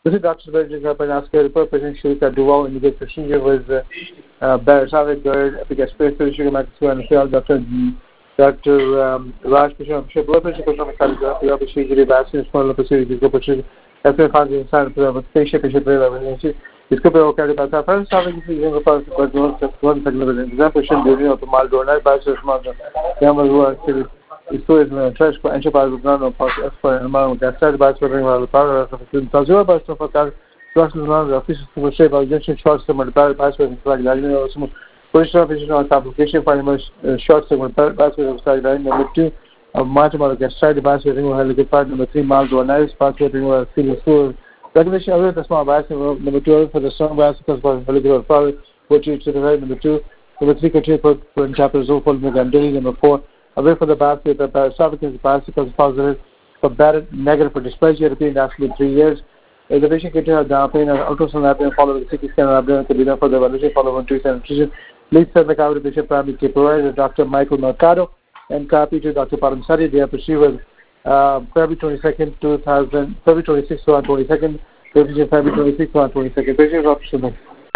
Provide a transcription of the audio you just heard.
This is Dr. Berger Kapanaska, the patient Shilka Duval, and the procedure was Barasavic GERD, because spiritual sugar maximum and failed Dr. Raj Pisham, blood pressure from the cardiography, procedure, vaccines, small procedure, procedure, after finding inside of patient prevalence. This could be okay, but I found something using the first one segment. Example, during the Maldonor, Bachelor's Mother, Yamal, who are stories in the trash for enterprise with none of us for an amount that started by spreading the power of the Tazua by some of the Russian officials to shape our junction short segment password like that. Some British officials on application for the short segment password of side line. Number 2, much more get started password ring will get part. Number 3, miles or nice password ring will feel school. Recognition of the small password. Number 2, for the strong password for the power, which is to the right. Number 2, number 3, continue for chapters of Megan. Number 4, away from the basket, the esophagus basket is positive, but bad negative for dysplasia, repeating after 3 years. The patient can have down pain and ultrasound abdomen followed with CT scan abdomen to be done for the evaluation followed on treatment and nutrition. Please send the copy to patient primary care provider, Dr. Michael Mercado, and copy to Dr. Paramsari. They are pursued with February 22nd, February 26th to 22nd, February 26th to 22nd. Patient option.